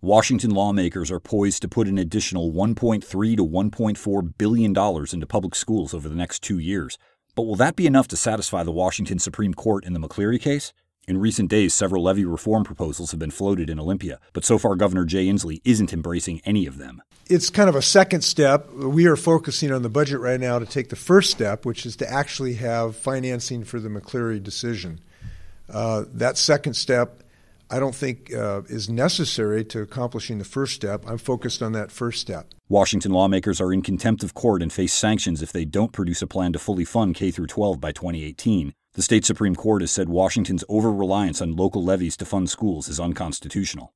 Washington lawmakers are poised to put an additional $1.3 to $1.4 billion into public schools over the next 2 years. But will that be enough to satisfy the Washington Supreme Court in the McCleary case? In recent days, several levy reform proposals have been floated in Olympia, but so far Governor Jay Inslee isn't embracing any of them. It's kind of a second step. We are focusing on the budget right now to take the first step, which is to actually have financing for the McCleary decision. That second step, I don't think is necessary to accomplishing the first step. I'm focused on that first step. Washington lawmakers are in contempt of court and face sanctions if they don't produce a plan to fully fund K-12 by 2018. The state Supreme Court has said Washington's over-reliance on local levies to fund schools is unconstitutional.